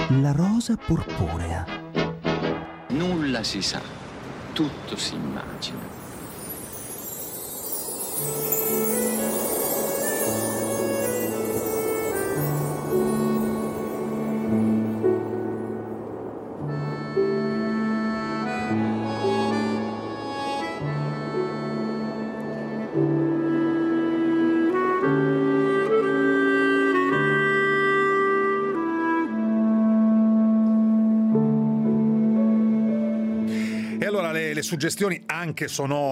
La rosa purpurea. Nulla si sa, tutto si immagina. E allora le suggestioni anche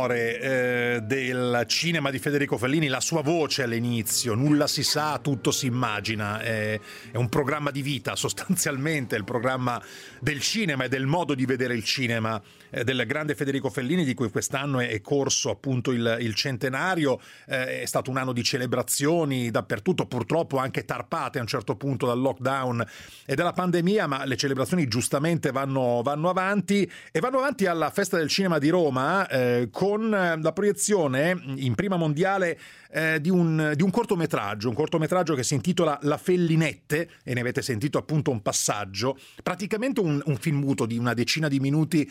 sonore del cinema di Federico Fellini, la sua voce all'inizio, nulla si sa, tutto si immagina, è un programma di vita sostanzialmente, il programma del cinema e del modo di vedere il cinema del grande Federico Fellini, di cui quest'anno è corso appunto il centenario. È stato un anno di celebrazioni dappertutto, purtroppo anche tarpate a un certo punto dal lockdown e dalla pandemia, ma le celebrazioni giustamente vanno avanti, e vanno avanti alla Festa del Cinema di Roma con la proiezione in prima mondiale di un cortometraggio che si intitola La Fellinette, e ne avete sentito appunto un passaggio, praticamente un film muto di una decina di minuti,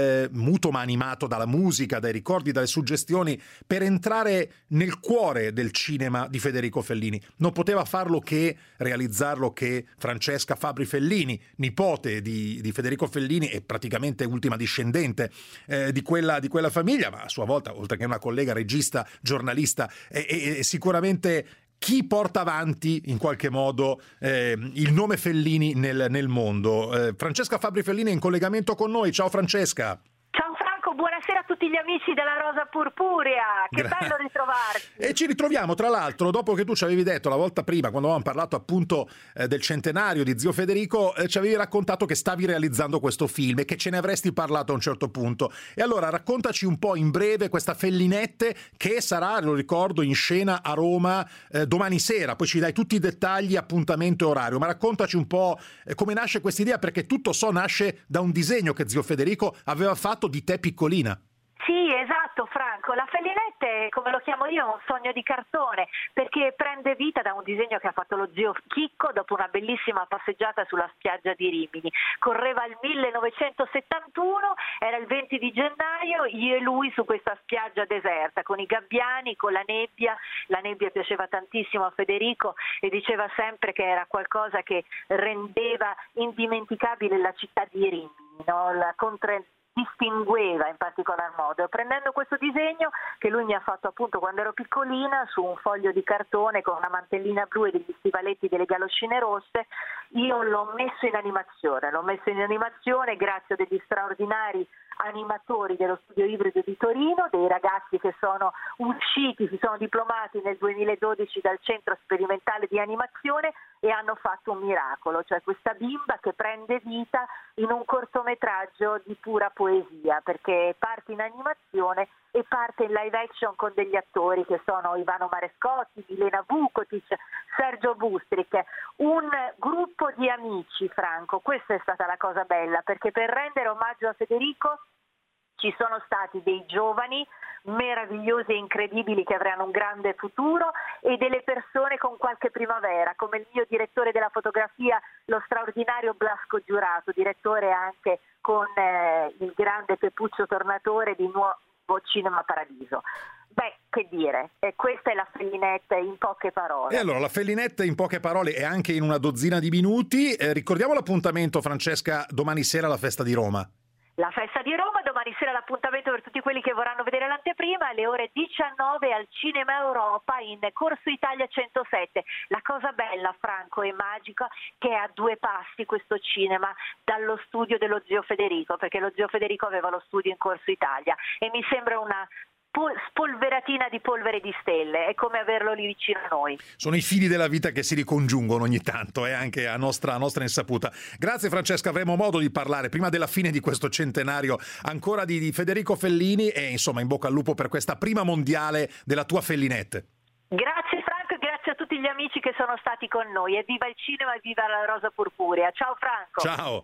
muto ma animato dalla musica, dai ricordi, dalle suggestioni, per entrare nel cuore del cinema di Federico Fellini. Non poteva farlo che realizzarlo che Francesca Fabri Fellini, nipote di Federico Fellini e praticamente ultima discendente di quella famiglia, ma a sua volta, oltre che una collega regista, giornalista, e sicuramente chi porta avanti in qualche modo il nome Fellini nel mondo. Francesca Fabri Fellini è in collegamento con noi. Ciao Francesca. Ciao Franco, buonasera a tutti gli amici della Rosa Purpurea, che bello ritrovarti. E ci ritroviamo tra l'altro dopo che tu ci avevi detto la volta prima, quando avevamo parlato appunto del centenario di Zio Federico, ci avevi raccontato che stavi realizzando questo film e che ce ne avresti parlato a un certo punto. E allora raccontaci un po' in breve questa Fellinette, che sarà, lo ricordo, in scena a Roma domani sera. Poi ci dai tutti i dettagli, appuntamento e orario, ma raccontaci un po' come nasce questa idea, perché tutto nasce da un disegno che Zio Federico aveva fatto di te piccolina. Sì, esatto Franco, la Fellinette, come lo chiamo io, è un sogno di cartone, perché prende vita da un disegno che ha fatto lo zio Chicco dopo una bellissima passeggiata sulla spiaggia di Rimini. Correva il 1971, era il 20 di gennaio, io e lui su questa spiaggia deserta, con i gabbiani, con la nebbia piaceva tantissimo a Federico e diceva sempre che era qualcosa che rendeva indimenticabile la città di Rimini, no? Distingueva in particolar modo. Prendendo questo disegno che lui mi ha fatto appunto quando ero piccolina su un foglio di cartone con una mantellina blu e degli stivaletti delle galoscine rosse, io l'ho messo in animazione grazie a degli straordinari animatori dello studio ibrido di Torino, dei ragazzi che sono usciti, si sono diplomati nel 2012 dal centro sperimentale di animazione e hanno fatto un miracolo, cioè questa bimba che prende vita in un cortometraggio di pura poesia, perché parte in animazione e parte in live action con degli attori che sono Ivano Marescotti, Milena Vukotic, Sergio Bustric, un gruppo di amici, Franco. Questa è stata la cosa bella, perché per rendere omaggio a Federico ci sono stati dei giovani meravigliosi e incredibili che avranno un grande futuro e delle persone con qualche primavera, come il mio direttore della fotografia, lo straordinario Blasco Giurato, direttore anche con il grande Peppuccio Tornatore di Nuovo Cinema Paradiso. Beh, che dire, questa è la Fellinette in poche parole. E allora, la Fellinette in poche parole e anche in una dozzina di minuti. Ricordiamo l'appuntamento, Francesca, domani sera alla Festa di Roma. La Festa di Roma, domani sera l'appuntamento per tutti quelli che vorranno vedere l'anteprima alle ore 19 al Cinema Europa in Corso Italia 107. La cosa bella, Franco, e magica, che è a due passi questo cinema dallo studio dello zio Federico, perché lo zio Federico aveva lo studio in Corso Italia e mi sembra una spolveratina di polvere di stelle, è come averlo lì vicino a noi. Sono i fili della vita che si ricongiungono ogni tanto, anche a nostra insaputa. Grazie Francesca, avremo modo di parlare prima della fine di questo centenario ancora di Federico Fellini e insomma in bocca al lupo per questa prima mondiale della tua Fellinette. Grazie Franco e grazie a tutti gli amici che sono stati con noi e viva il cinema e viva la Rosa Purpurea. Ciao Franco. Ciao.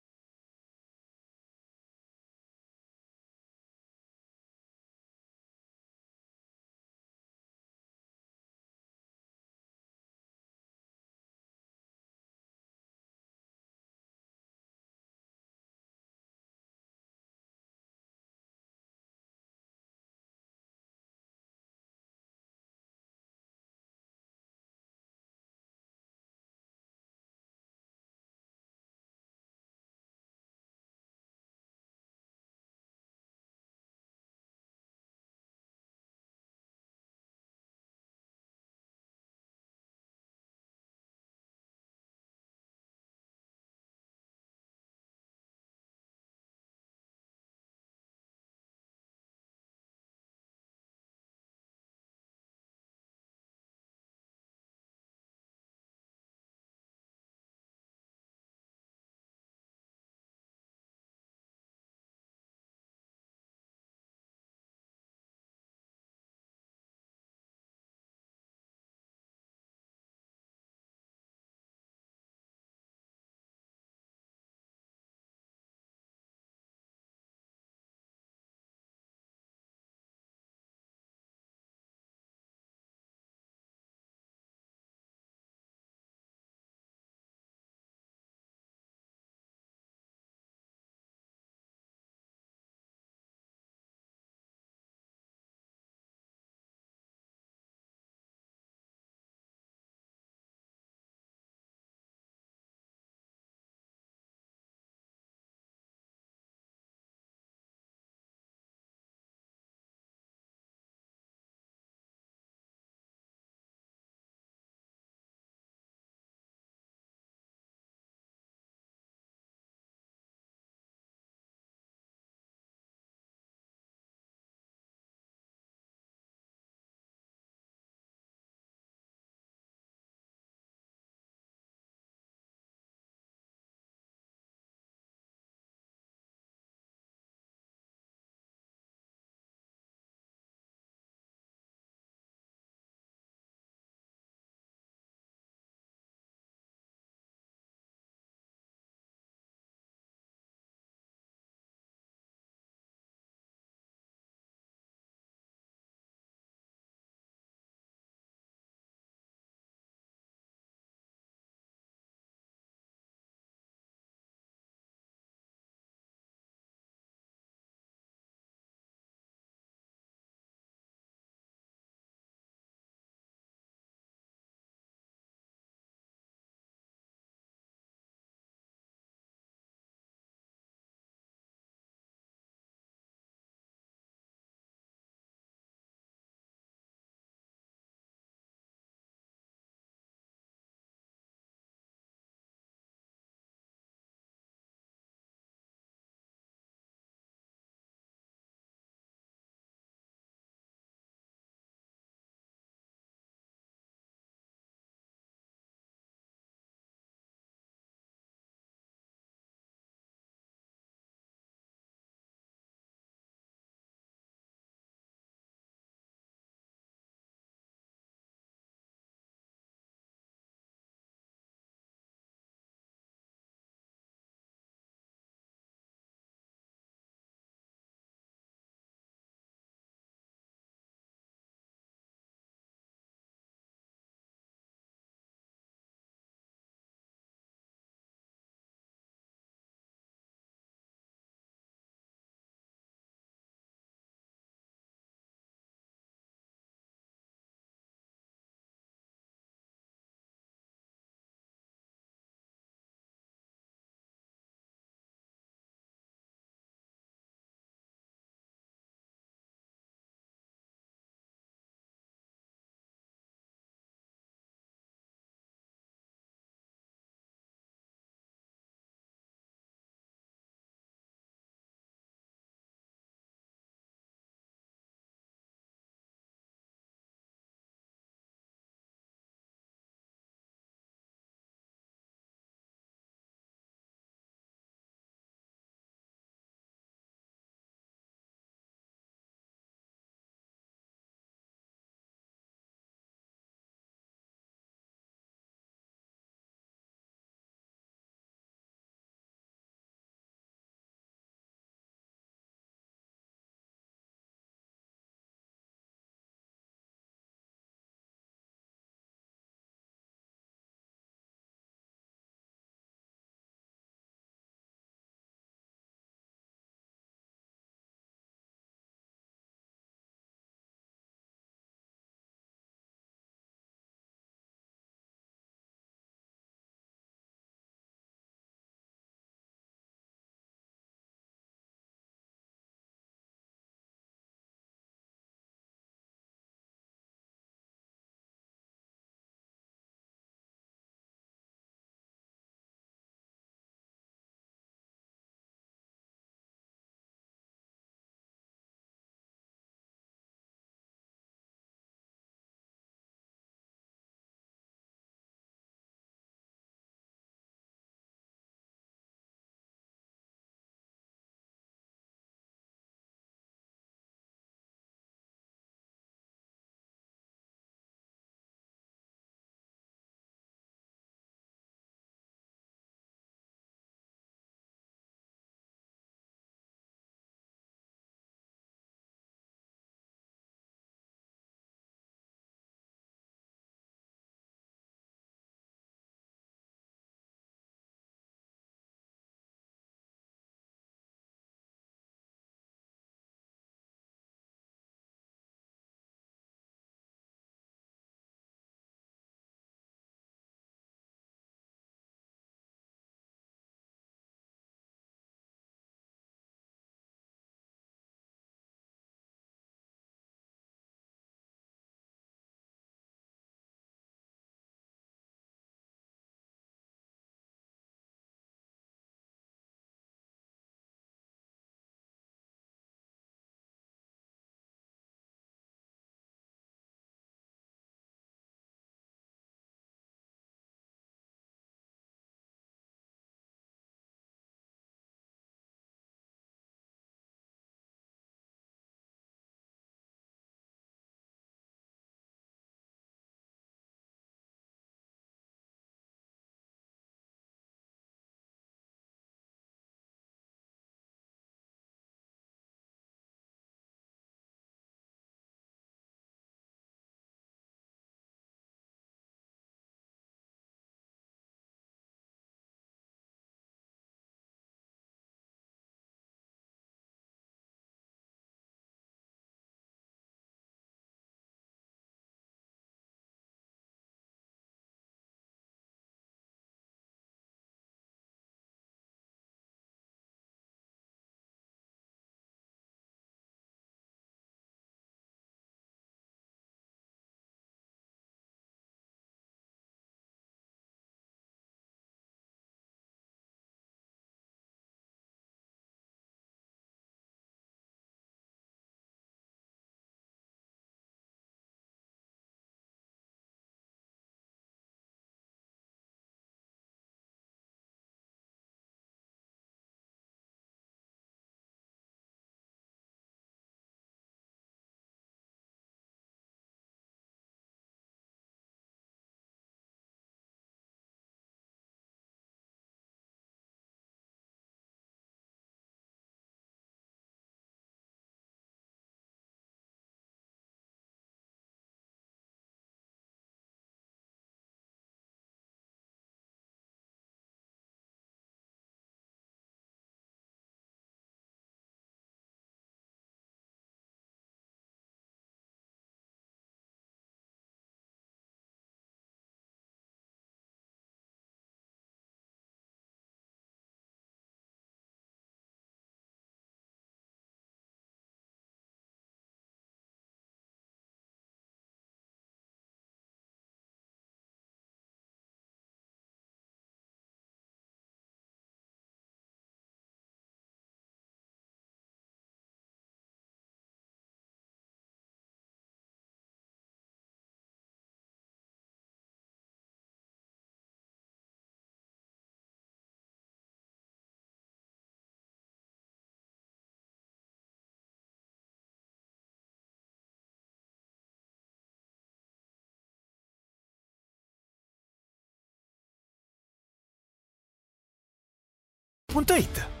rai.it.